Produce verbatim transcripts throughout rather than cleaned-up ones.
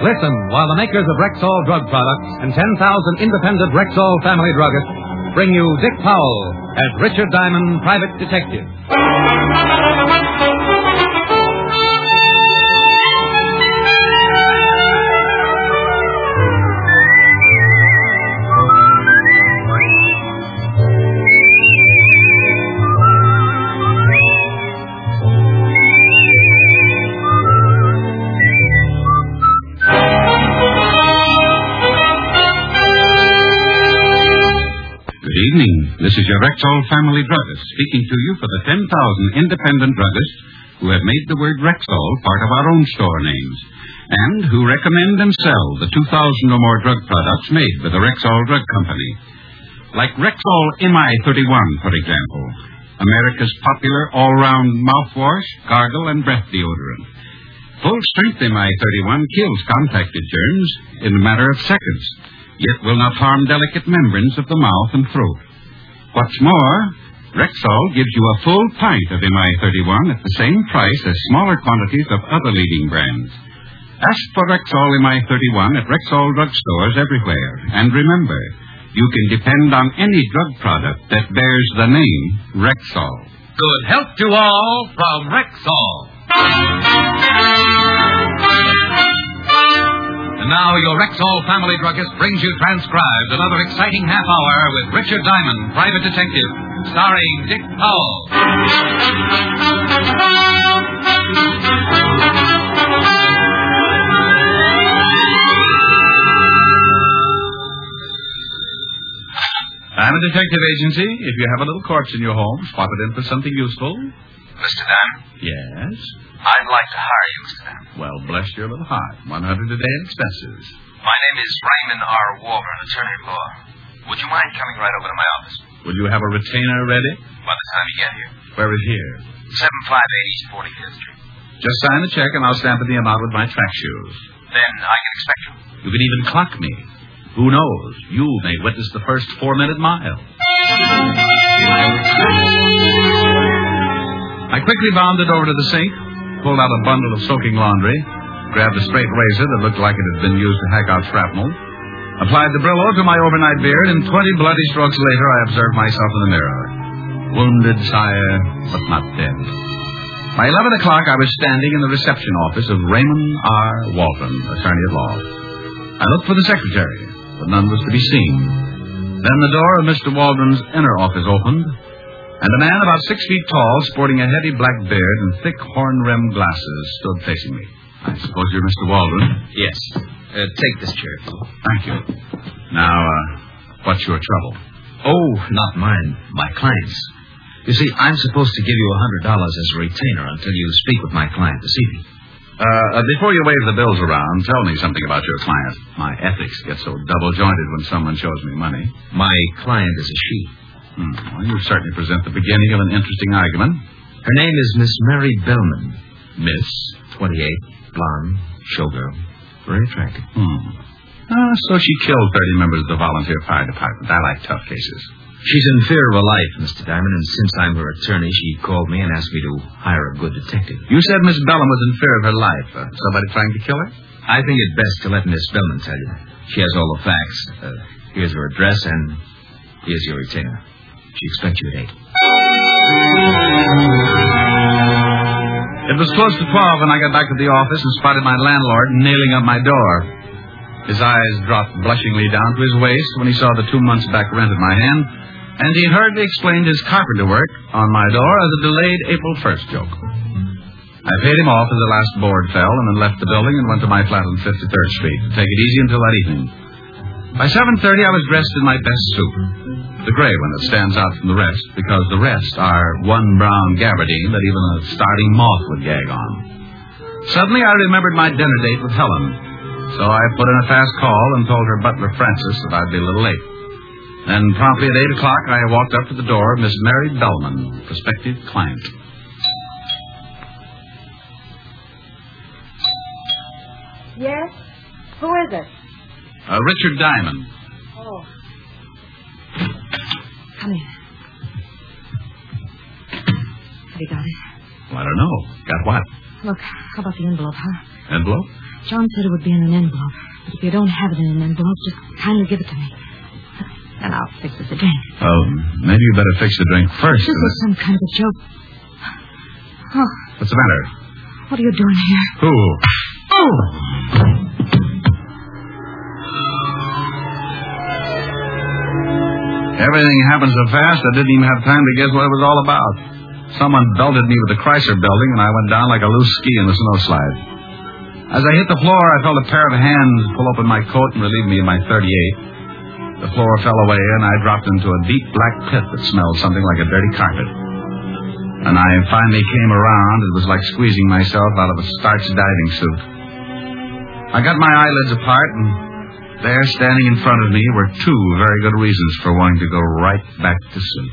Listen while the makers of Rexall drug products and ten thousand independent Rexall family druggists bring you Dick Powell as Richard Diamond, private detective. Good evening. This is your Rexall family druggist speaking to you for the ten thousand independent druggists who have made the word Rexall part of our own store names and who recommend and sell the two thousand or more drug products made by the Rexall Drug Company. Like Rexall M I thirty-one, for example, America's popular all-round mouthwash, gargle, and breath deodorant. Full-strength M I thirty-one kills contacted germs in a matter of seconds, yet will not harm delicate membranes of the mouth and throat. What's more, Rexall gives you a full pint of M I thirty-one at the same price as smaller quantities of other leading brands. Ask for Rexall M I thirty-one at Rexall drugstores everywhere. And remember, you can depend on any drug product that bears the name Rexall. Good health to all from Rexall. And now your Rexall family druggist brings you transcribed another exciting half hour with Richard Diamond, private detective, starring Dick Powell. Diamond Detective Agency. If you have a little corpse in your home, swap it in for something useful. Mister Diamond? Yes? I'd like to hire you, Mister Diamond. Well, bless your little heart. one hundred a day in expenses. My name is Raymond R. Waldron, attorney at law. Would you mind coming right over to my office? Will you have a retainer ready? By the time you get here. Where is here? seven five eight East forty-fifth Street. Just sign the check and I'll stamp the amount with my track shoes. Then I can expect you. You can even clock me. Who knows? You may witness the first four-minute mile. I quickly bounded over to the sink, pulled out a bundle of soaking laundry, grabbed a straight razor that looked like it had been used to hack out shrapnel, applied the Brillo to my overnight beard, and twenty bloody strokes later I observed myself in the mirror. Wounded, sire, but not dead. By eleven o'clock I was standing in the reception office of Raymond R. Waldron, attorney at law. I looked for the secretary, but none was to be seen. Then the door of Mister Waldron's inner office opened, and a man about six feet tall, sporting a heavy black beard and thick horn-rimmed glasses, stood facing me. I suppose you're Mister Waldron? Yes. Uh, take this chair, Phil. Thank you. Now, uh, what's your trouble? Oh, not mine. My client's. You see, I'm supposed to give you one hundred dollars as a retainer until you speak with my client this evening. Uh, uh, before you wave the bills around, tell me something about your client. My ethics get so double-jointed when someone shows me money. My client is a she. Hmm. Well, you certainly present the beginning of an interesting argument. Her name is Miss Mary Bellman. Miss? twenty-eight, blonde, showgirl, very attractive. Hmm. Uh, so she killed thirty members of the volunteer fire department. I like tough cases. She's in fear of her life, Mister Diamond, and since I'm her attorney, she called me and asked me to hire a good detective. You said Miss Bellman was in fear of her life. Uh, somebody trying to kill her? I think it best to let Miss Bellman tell you. She has all the facts. Uh, here's her address, and here's your retainer. She expects you at eight. It was close to twelve when I got back to the office and spotted my landlord nailing up my door. His eyes dropped blushingly down to his waist when he saw the two months back rent in my hand, and he hurriedly explained his carpenter work on my door as a delayed April first joke. I paid him off as the last board fell and then left the building and went to my flat on fifty-third Street to take it easy until that evening. By seven thirty, I was dressed in my best suit, the gray one that stands out from the rest, because the rest are one brown gabardine that even a starting moth would gag on. Suddenly, I remembered my dinner date with Helen, so I put in a fast call and told her butler, Francis, that I'd be a little late. Then, promptly at eight o'clock, I walked up to the door of Miss Mary Bellman, prospective client. Yes? Who is it? Uh, Richard Diamond. Oh. Come in. Have you got it? Well, I don't know. Got what? Look, how about the envelope, huh? Envelope? John said it would be in an envelope. But if you don't have it in an envelope, just kindly give it to me. And I'll fix it the drink. Well, maybe you better fix the drink first. This is some kind of joke. Oh. What's the matter? What are you doing here? Who? Oh! Everything happened so fast, I didn't even have time to guess what it was all about. Someone belted me with the Chrysler building, and I went down like a loose ski in the snowslide. As I hit the floor, I felt a pair of hands pull open my coat and relieve me of my thirty-eight. The floor fell away, and I dropped into a deep black pit that smelled something like a dirty carpet. And I finally came around. It was like squeezing myself out of a starched diving suit. I got my eyelids apart, and there, standing in front of me, were two very good reasons for wanting to go right back to sleep.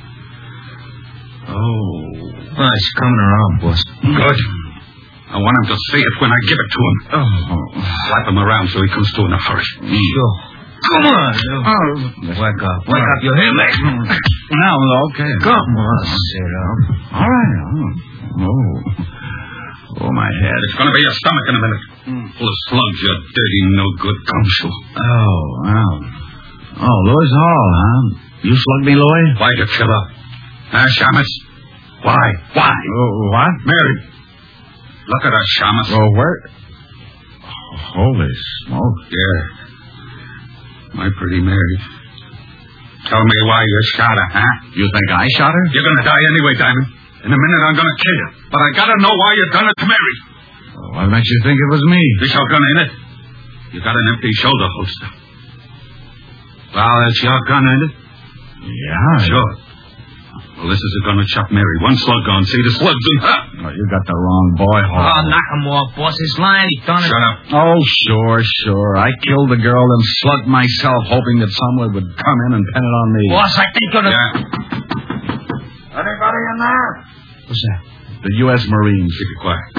Oh. Well, it's coming around, boss. Good. I want him to see it when I give it to him. Oh. Slap him around so he comes to in a hurry. Sure. Come on. Oh. Wake up. Wake up. You hear me? Now, okay. Come on. Sit up. All right. Oh. Oh. Oh, my head. It's going to be your stomach in a minute. Mm. Full of slugs, you dirty, no-good gumshoe. Oh, wow. Oh, Louis Hall, huh? You slugged me, Louis? Why you killer? Huh, Shamus? Why? Why? Oh, what? Mary. Look at her, Shamus. Oh, where? Oh, holy smoke. Yeah. My pretty Mary. Tell me why you shot her, huh? You think I shot her? You're going to die anyway, Diamond. In a minute, I'm going to kill you. But I got to know why you done it to Mary. Oh, what makes you think it was me? This your gun, ain't it? You got an empty shoulder holster. Well, that's your gun, ain't it? Yeah. Sure. Well, this is going to chop Mary. One slug gone. See the slugs in her. Oh, you got the wrong boy, Hall. Oh, knock him off, boss. He's lying. He's done it. Shut up. Oh, sure, sure. I killed the girl and slugged myself, hoping that someone would come in and pin it on me. Boss, I think you're the... Yeah. Anybody in there? What's that? The U S Marines. Keep it quiet.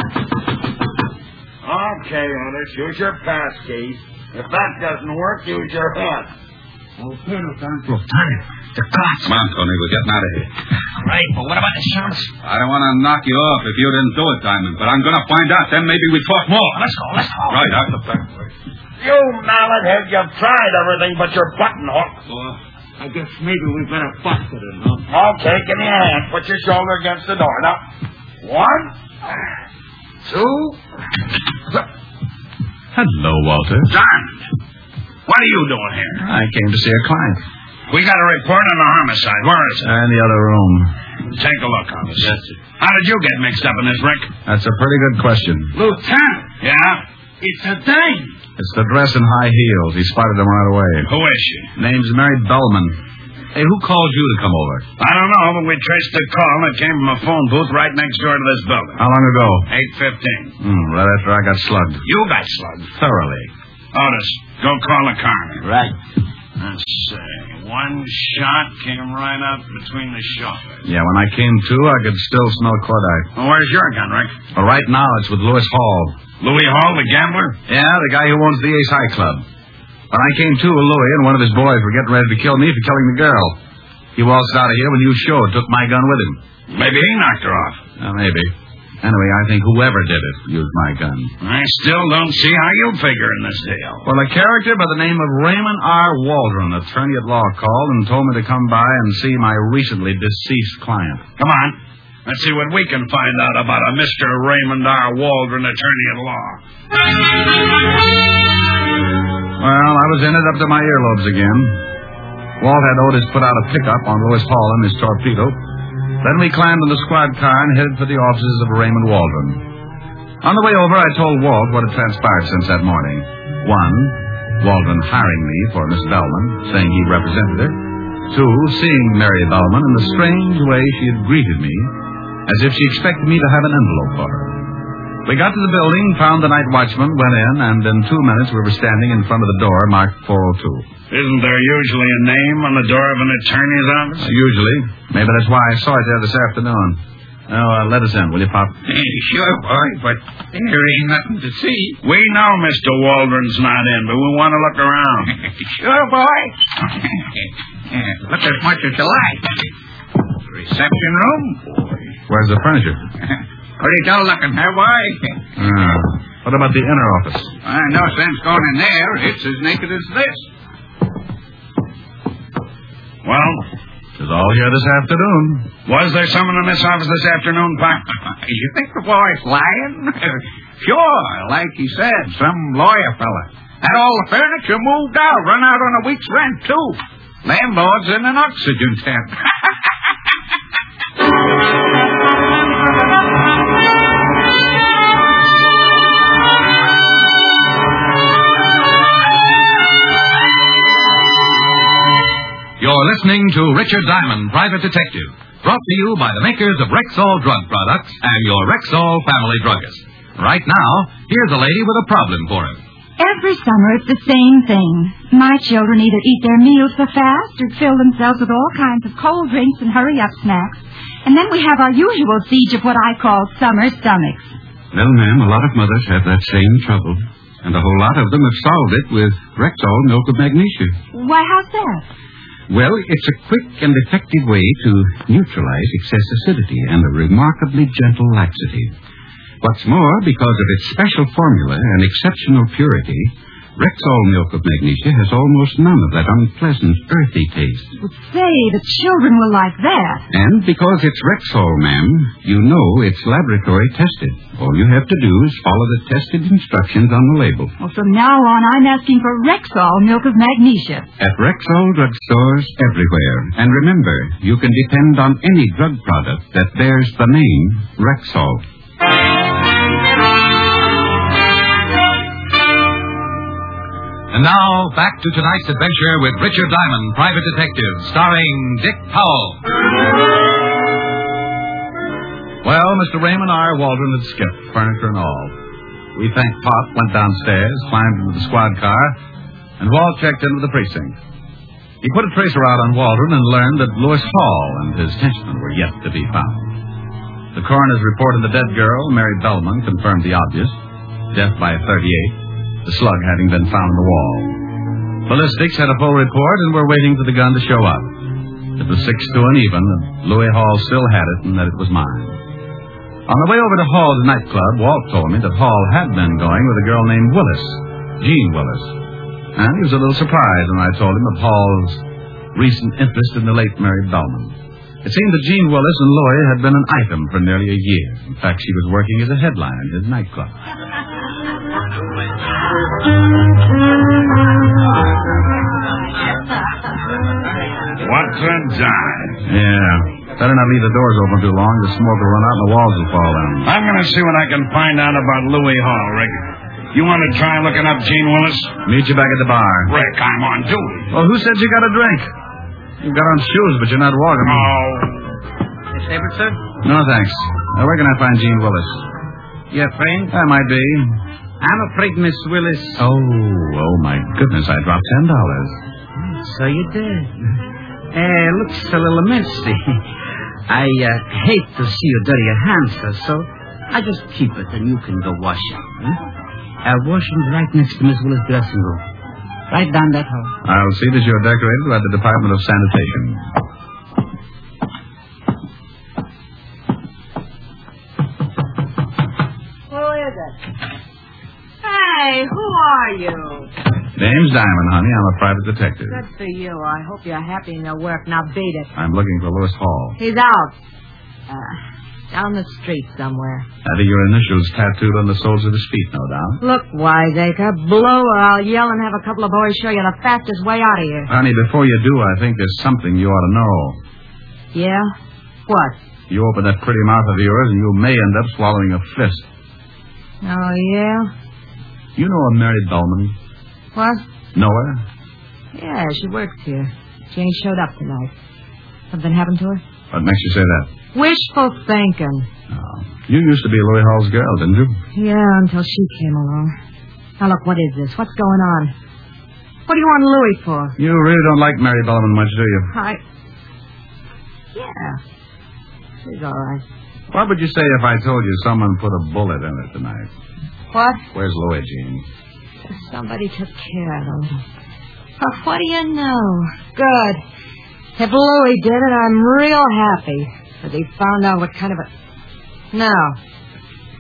Okay, Otis, use your pass key. If that doesn't work, use your head. Okay, Lieutenant. Lieutenant, the cops. Come on, Tony. We're getting out of here. Right, but what about the Shamus? I don't want to knock you off if you didn't do it, Diamond. But I'm going to find out. Then maybe we talk more. Let's go, let's go. Right, out the back way. You mallethead, you've tried everything but your buttonhook. Well, I guess maybe we better bust it, huh? Okay, give me a hand. Put your shoulder against the door. Now, one, two... Hello, Walter. Diamond, what are you doing here? I came to see a client. We got a report on a homicide. Where is it? In the other room. Take a look, Otis. Yes, sir. How did you get mixed up in this, Rick? That's a pretty good question. Lieutenant. Yeah? It's a dame. It's the dress and high heels. He spotted them right away. Who is she? Name's Mary Bellman. Hey, who called you to come over? I don't know, but we traced the call that came from a phone booth right next door to this building. How long ago? eight fifteen. Hmm, right after I got slugged. You got slugged. Thoroughly. Otis, go call the coroner. Right. Let's see. One shot came right up between the shoulders. Yeah, when I came to, I could still smell cordite. Well, where's your gun, Rick? Well, right now, it's with Louis Hall. Louis Hall, the gambler? Yeah, the guy who owns the Ace High Club. When I came to, Louis and one of his boys were getting ready to kill me for killing the girl. He waltzed out of here when you showed, took my gun with him. Maybe he knocked her off. Uh, maybe. Anyway, I think whoever did it used my gun. I still don't see how you figure in this deal. Well, a character by the name of Raymond R. Waldron, attorney at law, called and told me to come by and see my recently deceased client. Come on. Let's see what we can find out about a Mister Raymond R. Waldron, attorney at law. Well, I was in it up to my earlobes again. Walt had Otis put out a pickup on Louis Hall and his torpedo. Then we climbed in the squad car and headed for the offices of Raymond Waldron. On the way over, I told Walt what had transpired since that morning. One, Waldron hiring me for Miss Bellman, saying he represented her. Two, seeing Mary Bellman in the strange way she had greeted me, as if she expected me to have an envelope for her. We got to the building, found the night watchman, went in, and in two minutes we were standing in front of the door marked four oh two. Isn't there usually a name on the door of an attorney's office? Uh, usually. Maybe that's why I saw it there this afternoon. Oh, uh, let us in, will you, Pop? Hey, sure, boy, but there ain't nothing to see. We know Mister Waldron's not in, but we want to look around. Sure, boy. Look as much as you like. Reception room, boy. Where's the furniture? Pretty dull looking, huh, boy? Uh, what about the inner office? Uh, no sense going in there. It's as naked as this. Well, it's all here this afternoon. Was there someone in this office this afternoon, Pop? You think the boy's lying? Sure, like he said, some lawyer fella. Had all the furniture moved out, run out on a week's rent, too. Landlord's in an oxygen tent. You're listening to Richard Diamond, Private Detective, brought to you by the makers of Rexall Drug Products and your Rexall Family Druggist. Right now, here's a lady with a problem for him. Every summer it's the same thing. My children either eat their meals so fast or fill themselves with all kinds of cold drinks and hurry-up snacks. And then we have our usual siege of what I call summer stomachs. Well, ma'am, a lot of mothers have that same trouble. And a whole lot of them have solved it with Rexall Milk of Magnesia. Why, how's that? Well, it's a quick and effective way to neutralize excess acidity and a remarkably gentle laxative. What's more, because of its special formula and exceptional purity, Rexall Milk of Magnesia has almost none of that unpleasant, earthy taste. Well, say, the children will like that. And because it's Rexall, ma'am, you know it's laboratory tested. All you have to do is follow the tested instructions on the label. Well, from now on, I'm asking for Rexall Milk of Magnesia. At Rexall drugstores everywhere. And remember, you can depend on any drug product that bears the name Rexall. And now, back to tonight's adventure with Richard Diamond, Private Detective, starring Dick Powell. Well, Mister Raymond R. Waldron had skipped, furniture and all. We thanked Pop, went downstairs, climbed into the squad car, and Walt checked into the precinct. He put a tracer out on Waldron and learned that Lewis Hall and his henchmen were yet to be found. The coroner's report of the dead girl, Mary Bellman, confirmed the obvious, death by thirty-eight. The slug having been found in the wall. Ballistics had a full report and were waiting for the gun to show up. It was six to an even, and Louis Hall still had it and that it was mine. On the way over to Hall's nightclub, Walt told me that Hall had been going with a girl named Willis, Jean Willis. And he was a little surprised when I told him of Hall's recent interest in the late Mary Bellman. It seemed that Jean Willis and Louis had been an item for nearly a year. In fact, she was working as a headline in his nightclub. What a dive. Yeah. Better not leave the doors open too long. The smoke will run out and the walls will fall down. I'm going to see what I can find out about Louis Hall, Rick. You want to try looking up Jean Willis? Meet you back at the bar. Rick, I'm on duty. Well, who said you got a drink? You've got on shoes, but you're not walking. Oh. Miss Abramson? No, thanks. Now, where can I find Jean Willis? Your friend? That might be. I'm afraid Miss Willis... Oh, oh, my goodness. I dropped ten dollars. So you did. Uh, looks a little messy. I uh, hate to see you dirty your hands, sir, so I just keep it and you can go wash it. Hmm? Uh, wash them right next to Miss Willis' dressing room. Right down that hall. I'll see that you're decorated by the Department of Sanitation. Who is it? Hey, who are you? Name's Diamond, honey. I'm a private detective. Good for you. I hope you're happy in your work. Now beat it. I'm looking for Lewis Hall. He's out. Uh, down the street somewhere. Having your initials tattooed on the soles of his feet, no doubt. Look, Wiseacre, blow or I'll yell and have a couple of boys show you the fastest way out of here. Honey, before you do, I think there's something you ought to know. Yeah? What? You open that pretty mouth of yours and you may end up swallowing a fist. Oh, yeah? You know a Mary Bellman? What? Know her? Yeah, she works here. She ain't showed up tonight. Something happened to her? What makes you say that? Wishful thinking. Oh. You used to be Louis Hall's girl, didn't you? Yeah, until she came along. Now, look, what is this? What's going on? What do you want Louis for? You really don't like Mary Bellman much, do you? I... Yeah. She's all right. What would you say if I told you someone put a bullet in her tonight? What? Where's Louis, Jean? Somebody took care of them. Oh, what do you know? Good. If Louis did it, I'm real happy. Because he found out what kind of a... No.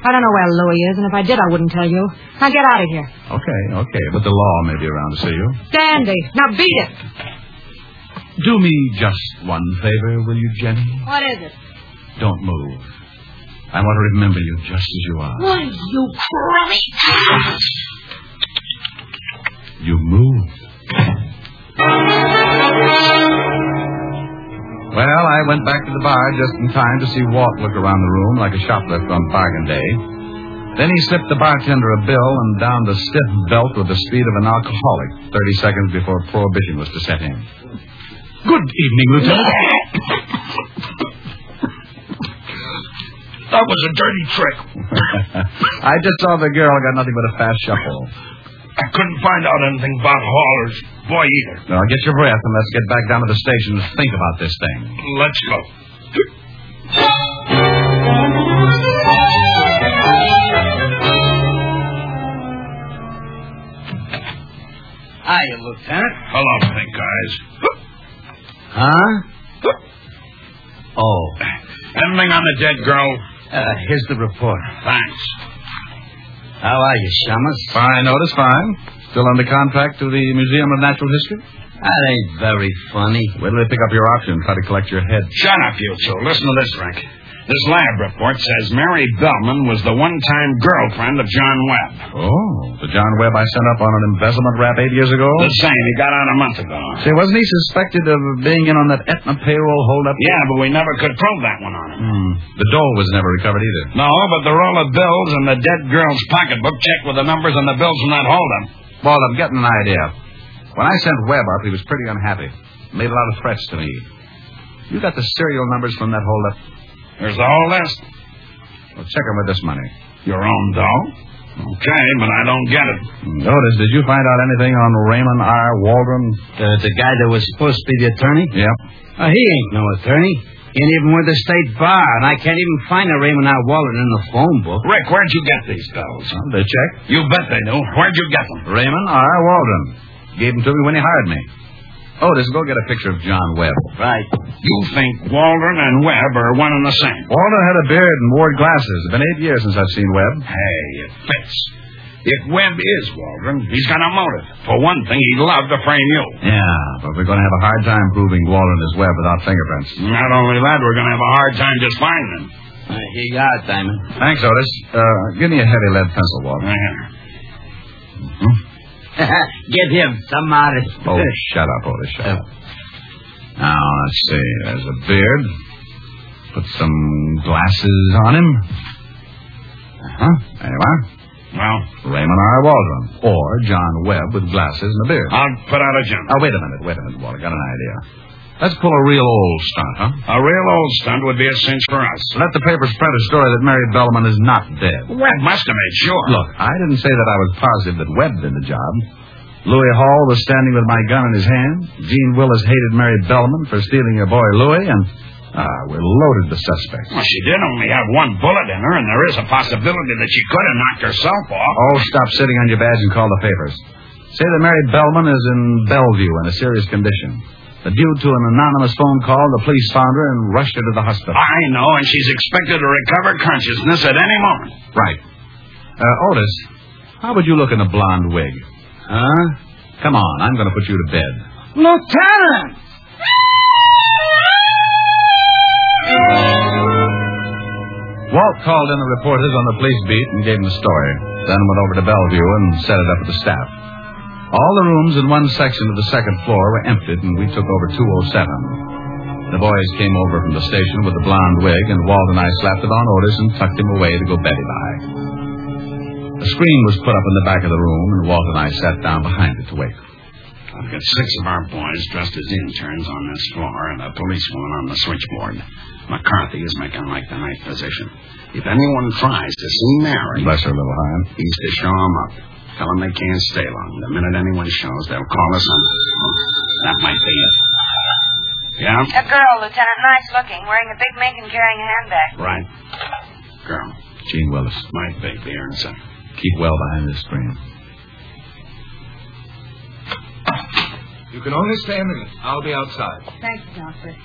I don't know where Louis is, and if I did, I wouldn't tell you. Now get out of here. Okay, okay, but the law may be around to see you. Dandy. Now beat it. Do me just one favor, will you, Jenny? What is it? Don't move. I want to remember you just as you are. Why, you crummy... You moved. Well, I went back to the bar just in time to see Walt look around the room like a shoplifter on bargain day. Then he slipped the bartender a bill and downed a stiff belt with the speed of an alcoholic thirty seconds before prohibition was to set in. Good evening, Lieutenant. That was a dirty trick. I just saw the girl got nothing but a fast shuffle. I couldn't find out anything about Haller's boy either. Now, get your breath and let's get back down to the station and think about this thing. Let's go. Hiya, Lieutenant. Hello, pink eyes. Huh? Oh. Anything on the dead girl? Uh, here's the report. Thanks. How are you, Shamus? Fine, Otis, fine. Still under contract to the Museum of Natural History? That ain't very funny. Wait till they pick up your option and try to collect your head. Shut up, you two. Listen to this, Frank. This lab report says Mary Bellman was the one-time girlfriend of John Webb. Oh, the John Webb I sent up on an embezzlement rap eight years ago? The same. He got out a month ago. Say, wasn't he suspected of being in on that Aetna payroll holdup? Yeah, but we never could prove that one on him. Hmm. The doll was never recovered either. No, but the roll of bills and the dead girl's pocketbook checked with the numbers on the bills from that holdup. Well, I'm getting an idea. When I sent Webb up, he was pretty unhappy. Made a lot of threats to me. You got the serial numbers from that holdup? There's the whole list. Well, check him with this money. Your own doll? Okay, but I don't get it. Notice, did you find out anything on Raymond R. Waldron? Uh, the guy that was supposed to be the attorney? Yep. Uh, he ain't no attorney. He ain't even with the state bar, and I can't even find a Raymond R. Waldron in the phone book. Rick, where'd you get these bills? Well, they checked. You bet they do. Where'd you get them? Raymond R. Waldron. Gave them to me when he hired me. Otis, go get a picture of John Webb. Right. You think Waldron and Webb are one and the same? Waldron had a beard and wore glasses. It's been eight years since I've seen Webb. Hey, it fits. If Webb is Waldron, he's got a motive. For one thing, he'd love to frame you. Yeah, but we're going to have a hard time proving Waldron is Webb without fingerprints. Not only that, we're going to have a hard time just finding him. Uh, here you are, Diamond. Thanks, Otis. Uh, give me a heavy lead pencil, Walt. Right here. Hmm? Give him some modest. Oh, shut up, Otis, shut up. Now, let's see. There's a beard. Put some glasses on him. Uh-huh. There you are. Well? Raymond R. Waldron. Or John Webb with glasses and a beard. I'll put out a jump. Oh, wait a minute. Wait a minute, Walt. I got an idea. Let's pull a real old stunt, huh? A real old stunt would be a cinch for us. Let the papers print a story that Mary Bellman is not dead. Webb must have made sure. Look, I didn't say that I was positive that Webb did the job. Louis Hall was standing with my gun in his hand. Gene Willis hated Mary Bellman for stealing your boy Louis, and ah, we loaded the suspect. Well, she did only have one bullet in her, and there is a possibility that she could have knocked herself off. Oh, stop sitting on your badge and call the papers. Say that Mary Bellman is in Bellevue in a serious condition. That due to an anonymous phone call, the police found her and rushed her to the hospital. I know, and she's expected to recover consciousness at any moment. Right. Uh, Otis, how would you look in a blonde wig? Huh? Come on, I'm going to put you to bed. Lieutenant! Walt called in the reporters on the police beat and gave them the story. Then went over to Bellevue and set it up with the staff. All the rooms in one section of the second floor were emptied, and we took over two oh seven. The boys came over from the station with the blonde wig, and Walt and I slapped it on Otis and tucked him away to go beddy-by. A screen was put up in the back of the room, and Walt and I sat down behind it to wait. I've got six of our boys dressed as interns on this floor and a policewoman on the switchboard. McCarthy is making like the night physician. If anyone tries to see Mary... Bless her little heart. He's to show them up. Tell them they can't stay long. The minute anyone shows, they'll call us on. That might be it. Yeah? A girl, Lieutenant. Nice looking. Wearing a big mink and carrying a handbag. Right. Girl. Gene Willis. Might be the answer. Keep well behind this screen. You can only stay a minute. I'll be outside. Thanks, Doctor.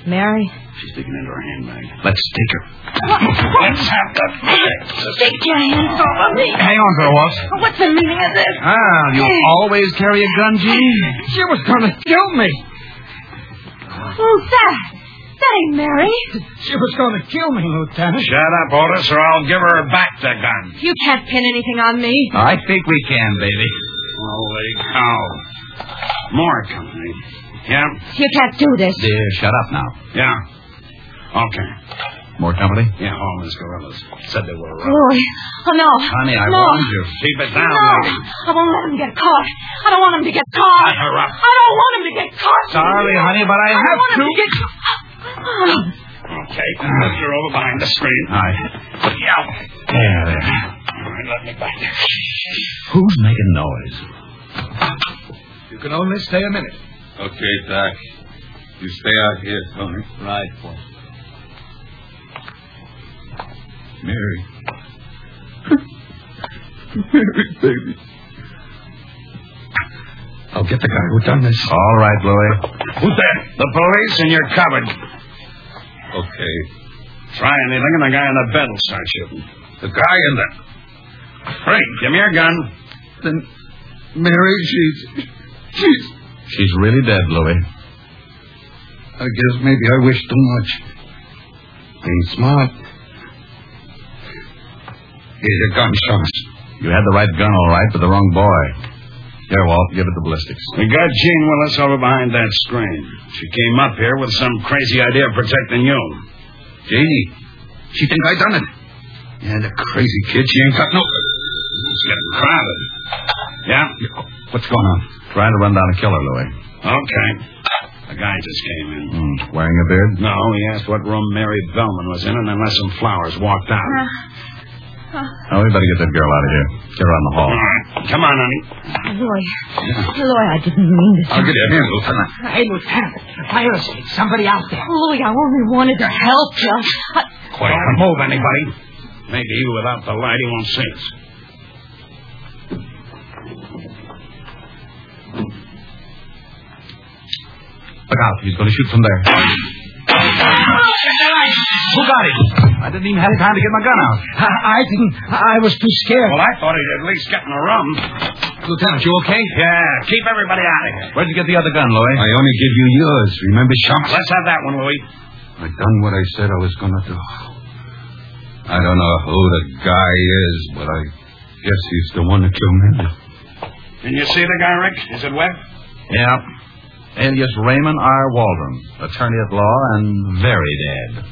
Mary? She's digging into her handbag. Let's take her. Let's have the Take your hands off of me. Hang on, Thorwald. What's the meaning of this? Ah, you always carry a gun, Jean? She was going to kill me. Who's that? That ain't Mary. She was going to kill me, Lieutenant. Shut up, Otis, or I'll give her back the gun. You can't pin anything on me. I think we can, baby. Holy cow. More company. Yeah? You can't do this. Dear, shut up now. Yeah. Okay. More company? Yeah, all those gorillas said they were around. Roy. Oh, no. Honey, I no. warned you. Keep it down, No. lady. I won't let him get caught. I don't want him to get caught. Let her up. I don't want him to get caught. Sorry, honey, but I, I have don't want to. him to get caught. Okay, push her over behind the screen. All right. Yeah. There, there. All right, let me back. Who's making noise? You can only stay a minute. Okay, Doc. You stay out here, Tony. Right, boy. Mary. Mary, baby. I'll get the guy who done this. All right, Louie. Who's that? The police, and you're covered. Okay. Try anything, and the guy in the bed will start shooting. The guy in the... Hey, give me your gun. Then, Mary, she's... She's... She's really dead, Louie. I guess maybe I wish too much. Ain't smart. Here's your gun, Shamus. You had the right gun, all right, but the wrong boy. Here, Walt, give it the ballistics. We got Jean Willis over behind that screen. She came up here with some crazy idea of protecting you. Jeannie, she thinks I done it. Yeah, the crazy kid, she ain't got no... It's getting crowded. Yeah? What's going on? Trying to run down a killer, Louie. Okay. A guy just came in. Mm, wearing a beard? No, he asked what room Mary Bellman was in, and then left some flowers, walked out. Uh, Oh, we better get that girl out of here. Get her on the hall. All right. Come on, honey. Roy. Roy, I didn't mean to... I'll get your hands, Lieutenant. Hey, Lieutenant. Fire escape. Somebody out there. Louie, I only wanted to help you. I... Quiet. Don't move, anybody. Maybe without the light he won't see us. Look out. He's going to shoot from there. Who got him? I didn't even have time to get my gun out. I, I didn't. I was too scared. Well, I thought he'd at least get in a room. Lieutenant, you okay? Yeah, keep everybody out of here. Where'd you get the other gun, Louie? I only give you yours. Remember, Shamus? Let's have that one, Louis. I done what I said I was going to do. I don't know who the guy is, but I guess he's the one that killed Mindy. Can you see the guy, Rick? Is it Webb? Yeah. Alias Raymond R. Waldron, attorney at law and very dead.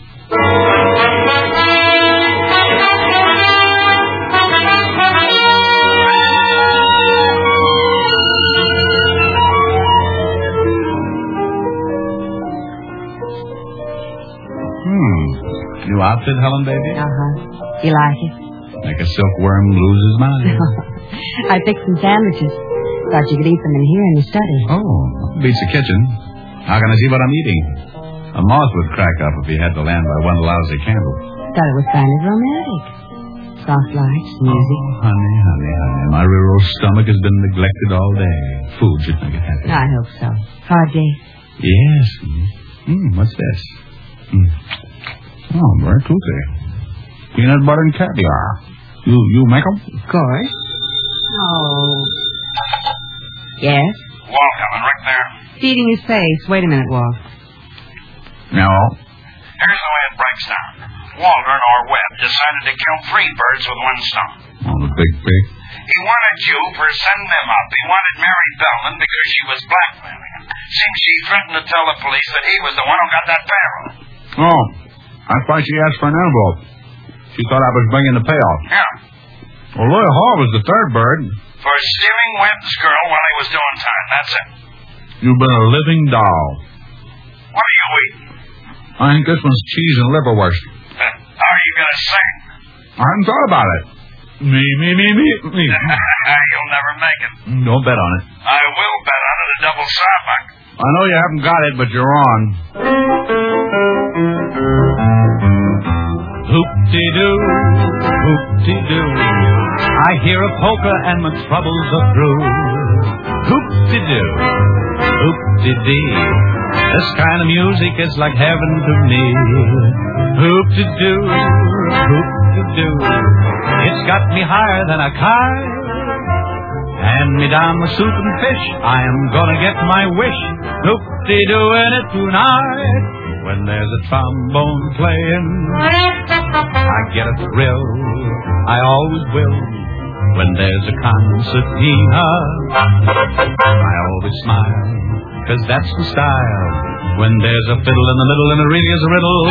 Hmm. New outfit, Helen, baby? Uh-huh. You like it? Make a silkworm lose his mind. I picked some sandwiches. Thought you could eat them in here in the study. Oh, beats the kitchen. How can I see what I'm eating? A moth would crack up if he had to land by one lousy candle. Thought it was kind of romantic. Soft lights, music. Oh, honey, honey, honey. My rural stomach has been neglected all day. Food should make it happy. I hope so. Hard day? Yes. Hmm, what's this? Mm. Oh, very toothy. Peanut butter and caviar. You you make them? Of course. Oh. Yes? Walt coming, Rick there. Feeding his face. Wait a minute, Walt. No. Here's the way it breaks down. Waldron or Webb decided to kill three birds with one stone. Oh, the big pig. He wanted you for setting them up. He wanted Mary Bellman because she was blackmailing him. Seems she threatened to tell the police that he was the one who got that payroll. Oh, that's why she asked for an envelope. She thought I was bringing the payoff. Yeah. Well, Louis Hall was the third bird. For stealing Webb's girl while he was doing time. That's it. You've been a living doll. What are you eating? I think this one's cheese and liverwurst. Uh, how are you going to sing? I hadn't thought about it. Me, me, me, me, me. You'll never make it. Don't bet on it. I will bet on it a double softback. I know you haven't got it, but you're on. Hoop-de-doo, hoop-de-doo. I hear a polka and my troubles are through. Hoop-de-doo. Hoop-de-dee. This kind of music is like heaven to me. Hoop-de-doo, hoop-de-doo. It's got me higher than a kite. Hand me down the soup and fish. I am gonna get my wish. Hoop-de-dooing it tonight. When there's a trombone playing, I get a thrill. I always will. When there's a concertina, I always smile, 'cause that's the style. When there's a fiddle in the middle and it really is a riddle,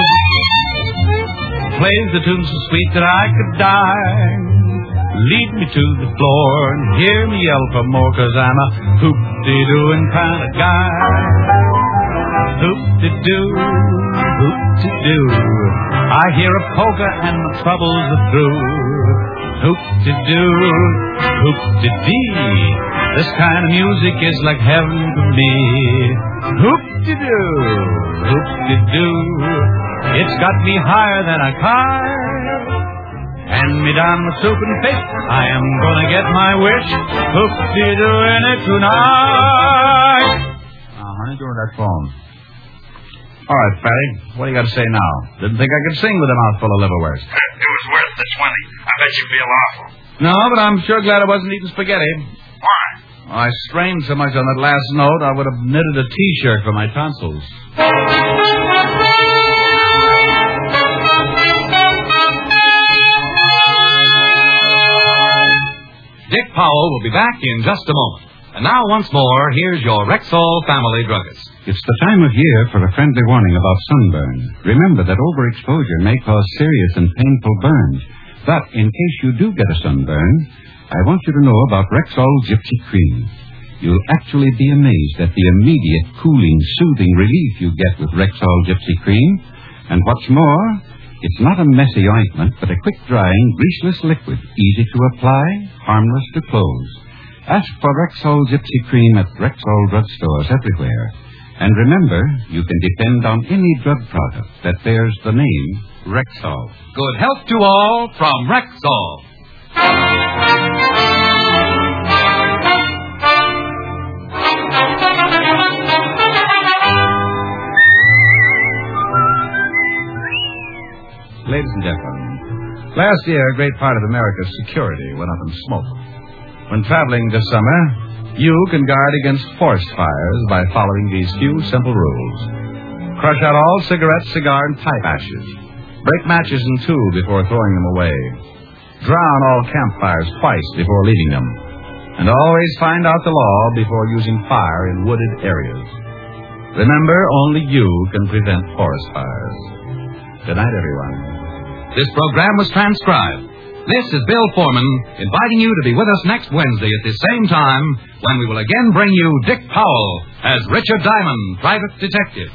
plays the tune so sweet that I could die. Lead me to the floor and hear me yell for more, 'cause I'm a hoop-de-dooing kind of guy. Hoop-de-doo, hoop-de-doo. I hear a polka and my troubles are through. Hoop-de-doo, hoop-de-dee. This kind of music is like heaven to me. Hoop-de-doo, hoop-de-doo. It's got me higher than a kite. Hand me down the soup and fish. I am gonna get my wish. Hoop-de-dooing it tonight. Oh, honey, go to that phone. All right, Fatty, what do you got to say now? Didn't think I could sing with a mouthful of liverwurst. It was worth the twenty. I bet you feel awful. No, but I'm sure glad I wasn't eating spaghetti. Why? I strained so much on that last note, I would have knitted a T-shirt for my tonsils. Dick Powell will be back in just a moment. And now, once more, here's your Rexall family druggist. It's the time of year for a friendly warning about sunburn. Remember that overexposure may cause serious and painful burns. But in case you do get a sunburn, I want you to know about Rexall Gypsy Cream. You'll actually be amazed at the immediate, cooling, soothing relief you get with Rexall Gypsy Cream. And what's more, it's not a messy ointment, but a quick-drying, greaseless liquid, easy to apply, harmless to clothes. Ask for Rexall Gypsy Cream at Rexall drugstores everywhere. And remember, you can depend on any drug product that bears the name Rexall. Good health to all from Rexall. Ladies and gentlemen, last year a great part of America's security went up in smoke. When traveling this summer, you can guard against forest fires by following these few simple rules. Crush out all cigarette, cigar, and pipe ashes. Break matches in two before throwing them away. Drown all campfires twice before leaving them. And always find out the law before using fire in wooded areas. Remember, only you can prevent forest fires. Good night, everyone. This program was transcribed. This is Bill Foreman inviting you to be with us next Wednesday at this same time when we will again bring you Dick Powell as Richard Diamond, private detective.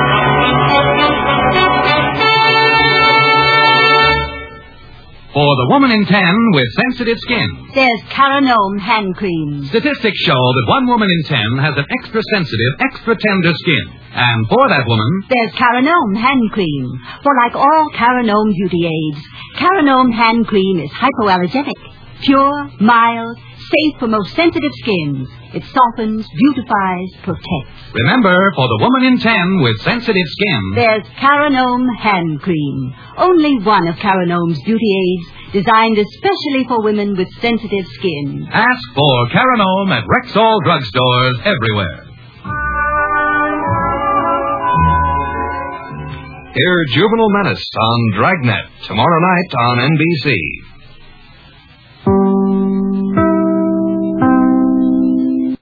For the woman in ten with sensitive skin, there's Caranome hand cream. Statistics show that one woman in ten has an extra sensitive, extra tender skin. And for that woman, there's Caranome hand cream. For like all Caranome beauty aids, Caranome hand cream is hypoallergenic, pure, mild, safe for most sensitive skins. It softens, beautifies, protects. Remember, for the woman in ten with sensitive skin, there's Caranome hand cream. Only one of Caranome's beauty aids, designed especially for women with sensitive skin. Ask for Caranome at Rexall drugstores everywhere. Hear Juvenile Menace on Dragnet tomorrow night on N B C.